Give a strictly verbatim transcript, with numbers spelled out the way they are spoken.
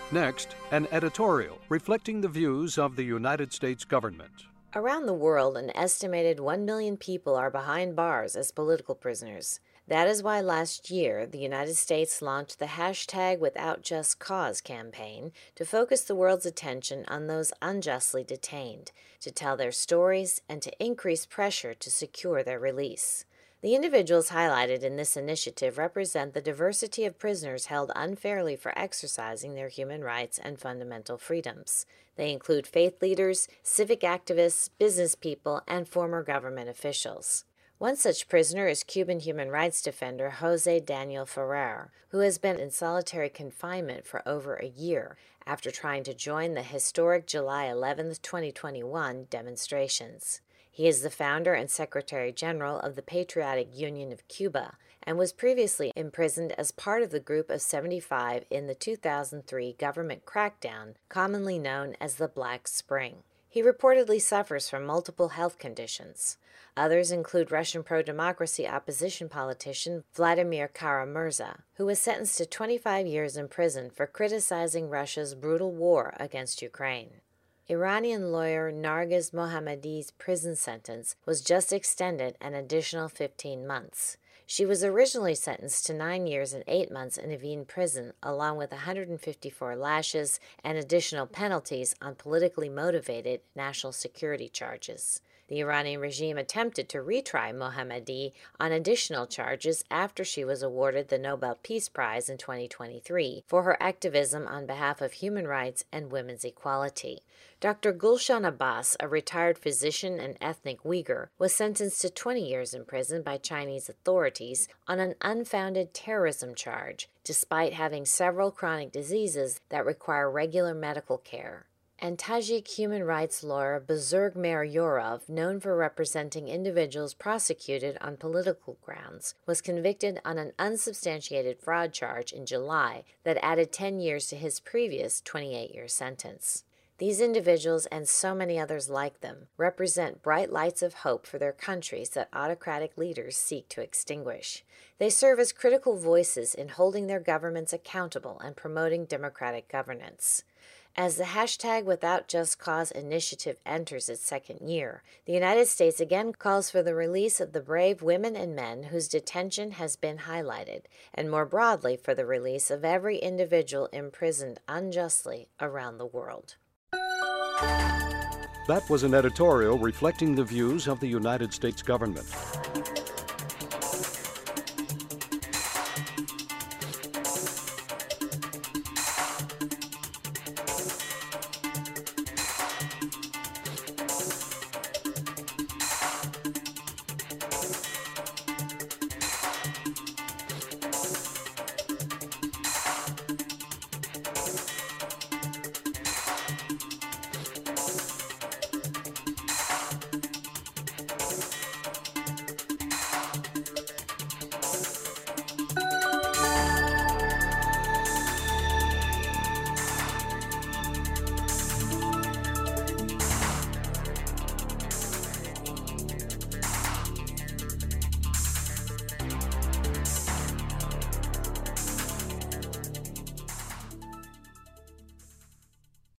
Next, an editorial reflecting the views of the United States government. Around the world, an estimated one million people are behind bars as political prisoners. That is why last year, the United States launched the hashtag Without Just Cause campaign to focus the world's attention on those unjustly detained, to tell their stories, and to increase pressure to secure their release. The individuals highlighted in this initiative represent the diversity of prisoners held unfairly for exercising their human rights and fundamental freedoms. They include faith leaders, civic activists, business people, and former government officials. One such prisoner is Cuban human rights defender Jose Daniel Ferrer, who has been in solitary confinement for over a year after trying to join the historic July eleventh, twenty twenty-one demonstrations. He is the founder and Secretary General of the Patriotic Union of Cuba and was previously imprisoned as part of the group of seventy-five in the two thousand three government crackdown, commonly known as the Black Spring. He reportedly suffers from multiple health conditions. Others include Russian pro-democracy opposition politician Vladimir Kara-Murza, who was sentenced to twenty-five years in prison for criticizing Russia's brutal war against Ukraine. Iranian lawyer Nargiz Mohammadi's prison sentence was just extended an additional fifteen months. She was originally sentenced to nine years and eight months in Evin prison, along with one hundred fifty-four lashes and additional penalties on politically motivated national security charges. The Iranian regime attempted to retry Mohammadi on additional charges after she was awarded the Nobel Peace Prize in twenty twenty-three for her activism on behalf of human rights and women's equality. Doctor Gulshan Abbas, a retired physician and ethnic Uyghur, was sentenced to twenty years in prison by Chinese authorities on an unfounded terrorism charge, despite having several chronic diseases that require regular medical care. And Tajik human rights lawyer Buzurg Meryorov, known for representing individuals prosecuted on political grounds, was convicted on an unsubstantiated fraud charge in July that added ten years to his previous twenty-eight-year sentence. These individuals, and so many others like them, represent bright lights of hope for their countries that autocratic leaders seek to extinguish. They serve as critical voices in holding their governments accountable and promoting democratic governance. As the hashtag Without Just Cause initiative enters its second year, the United States again calls for the release of the brave women and men whose detention has been highlighted, and more broadly for the release of every individual imprisoned unjustly around the world. That was an editorial reflecting the views of the United States government.